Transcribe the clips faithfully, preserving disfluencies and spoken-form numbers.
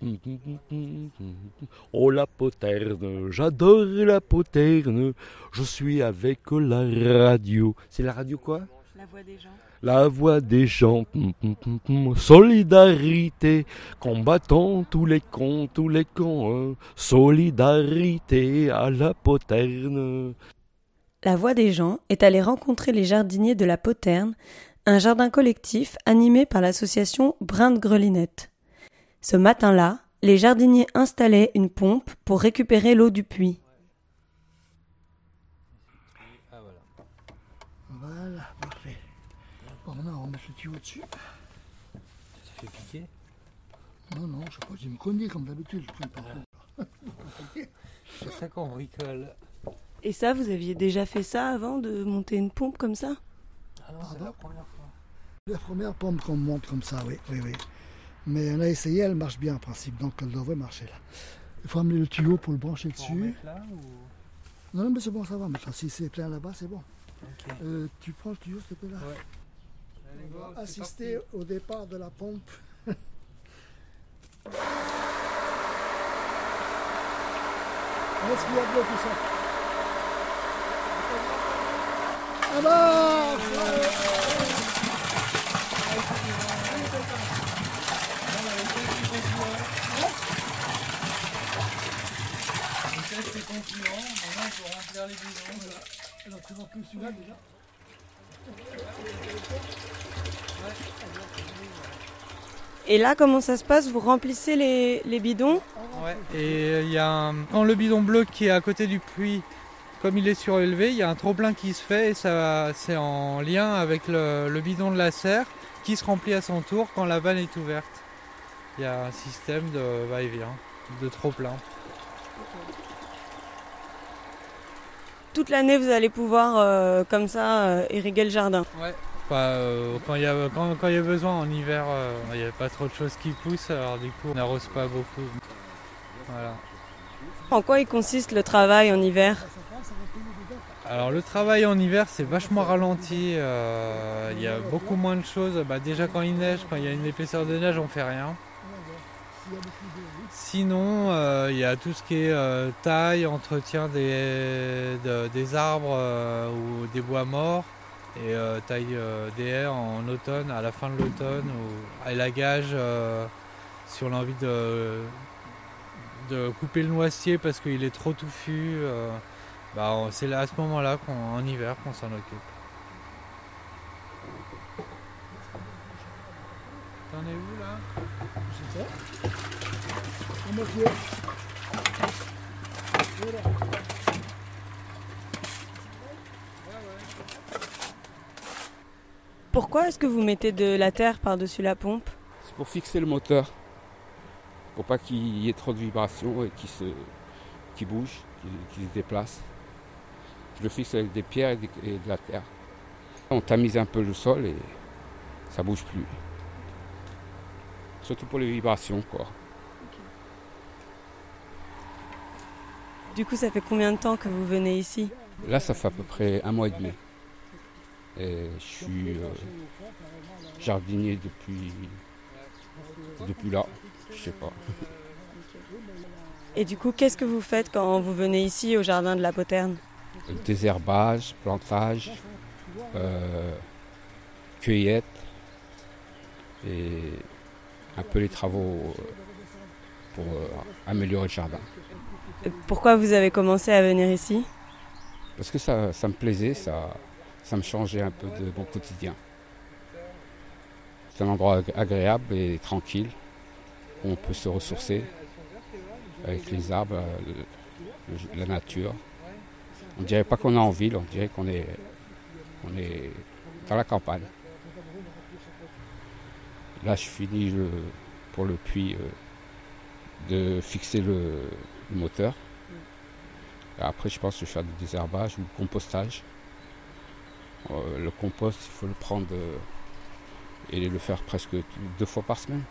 Oh la poterne, j'adore la poterne, je suis avec la radio. C'est la radio quoi ? La voix des gens. La voix des gens, solidarité, combattons tous les cons, tous les cons, solidarité à la poterne. La voix des gens est allée rencontrer les jardiniers de la Poterne, un jardin collectif animé par l'association Brin de Grelinette. Ce matin-là, les jardiniers installaient une pompe pour récupérer l'eau du puits. Ah, voilà. Voilà, parfait. Bon, maintenant, on va mettre le tuyau dessus. Ça te fait piquer ? Non, non, je sais pas, j'ai me cogné comme d'habitude, je prends pas. C'est ça qu'on bricole. Et ça, vous aviez déjà fait ça avant de monter une pompe comme ça ? Ah non, c'est Pardon ? la première fois. La première pompe qu'on monte comme ça, oui, oui, oui. Mais on a essayé, elle marche bien en principe, donc elle devrait marcher là. Il faut amener le tuyau pour le brancher Pour dessus. mettre là ou... Non, non, mais c'est bon, ça va maintenant. Si c'est plein là-bas, c'est bon. Ok. Euh, tu prends le tuyau, s'il te plaît, là. Ouais. Allez, go, On va c'est assister parti. au départ de la pompe. Est-ce qu'il y a de l'eau tout ça? Ah bah Le test est concluant, maintenant il faut remplir les bidons. voilà. Alors tu remplis celui-là déjà. Et là, comment ça se passe ? Vous remplissez les, les bidons ? Ouais, et il y a un... quand le bidon bleu qui est à côté du puits, comme il est surélevé, il y a un trop-plein qui se fait et ça, c'est en lien avec le, le bidon de la serre qui se remplit à son tour quand la vanne est ouverte. Il y a un système de va-et-vient, de trop-plein. Toute l'année, vous allez pouvoir, euh, comme ça, euh, irriguer le jardin. Ouais. Bah, euh, quand il y a quand, quand il y a besoin en hiver, euh, il n'y a pas trop de choses qui poussent, alors du coup on n'arrose pas beaucoup. Voilà. En quoi il consiste le travail en hiver ? Alors le travail en hiver c'est vachement ralenti, euh, il y a beaucoup moins de choses. Bah, déjà quand il neige, quand il y a une épaisseur de neige on fait rien. Sinon euh, il y a tout ce qui est euh, taille, entretien des, de, des arbres euh, ou des bois morts. Et euh, taille euh, des haies en automne, à la fin de l'automne, ou élagage euh, si on a envie de, de couper le noisier parce qu'il est trop touffu. Euh, bah, on, c'est là, à ce moment-là, qu'on, en hiver, qu'on s'en occupe. T'en es où là ? Je sais pas. À moitié. Voilà. Pourquoi est-ce que vous mettez de la terre par-dessus la pompe ? C'est pour fixer le moteur, pour pas qu'il y ait trop de vibrations et qu'il se, qu'il bouge, qu'il, qu'il se déplace. Je le fixe avec des pierres et, des, et de la terre. On tamise un peu le sol et ça bouge plus. Surtout pour les vibrations, quoi. Du coup, ça fait combien de temps que vous venez ici ? Là, ça fait à peu près un mois et demi. Et je suis euh, jardinier depuis, depuis là, je sais pas. Et du coup, qu'est-ce que vous faites quand vous venez ici au jardin de la Poterne ? Désherbage, plantage, euh, cueillette et un peu les travaux pour euh, améliorer le jardin. Pourquoi vous avez commencé à venir ici ? Parce que ça, ça me plaisait, ça, ça me changeait un peu de mon quotidien. C'est un endroit agréable et tranquille où on peut se ressourcer avec les arbres, le, le, la nature. On ne dirait pas qu'on est en ville, on dirait qu'on est, on est dans la campagne. Là, je finis le, pour le puits euh, de fixer le, le moteur. Et après, je pense que je vais faire du désherbage ou du compostage. Euh, le compost, il faut le prendre euh, et le faire presque deux fois par semaine.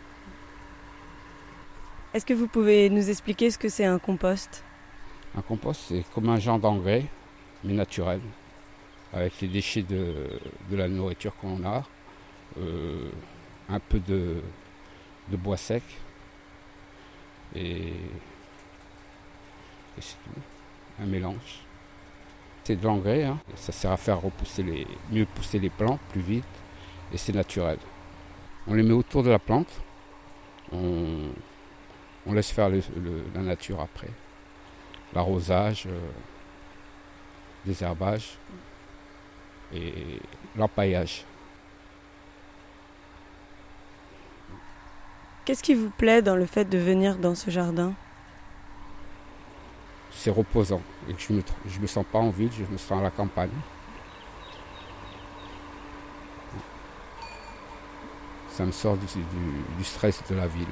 Est-ce que vous pouvez nous expliquer ce que c'est un compost ? Un compost, c'est comme un genre d'engrais, mais naturel, avec les déchets de, de la nourriture qu'on a, euh, un peu de, de bois sec, et, et c'est tout. Un mélange. C'est de l'engrais, hein. Ça sert à faire repousser les, mieux pousser les plantes plus vite et c'est naturel. On les met autour de la plante, on, on laisse faire le, le, la nature après. L'arrosage, euh, désherbage et l'empaillage. Qu'est-ce qui vous plaît dans le fait de venir dans ce jardin ? C'est reposant et que je me, je me sens pas en ville, je me sens à la campagne. Ça me sort du, du, du stress de la ville.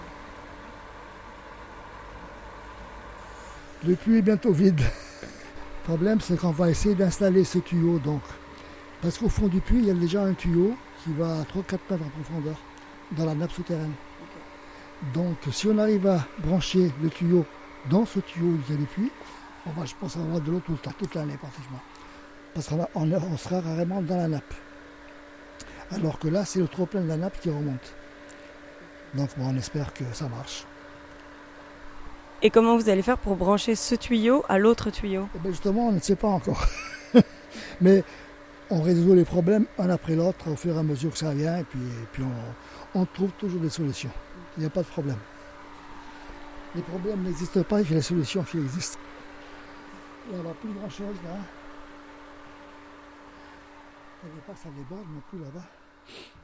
Le puits est bientôt vide. Le problème, c'est qu'on va essayer d'installer ce tuyau. Donc, parce qu'au fond du puits, il y a déjà un tuyau qui va à trois à quatre mètres en profondeur dans la nappe souterraine. Donc, si on arrive à brancher le tuyau dans ce tuyau où il y a le puits, on va, je pense, avoir de l'eau tout le temps, toute l'année pratiquement. Parce qu'on on, on sera rarement dans la nappe. Alors que là, c'est le trop-plein de la nappe qui remonte. Donc, bon, on espère que ça marche. Et comment vous allez faire pour brancher ce tuyau à l'autre tuyau ? Et bien justement, on ne sait pas encore. Mais on résout les problèmes un après l'autre au fur et à mesure que ça vient. Et puis, et puis on, on trouve toujours des solutions. Il n'y a pas de problème. Les problèmes n'existent pas, il y a les solutions qui existent. Il n'y a plus grand chose là. Il n'y a pas que ça déborde non plus là-bas.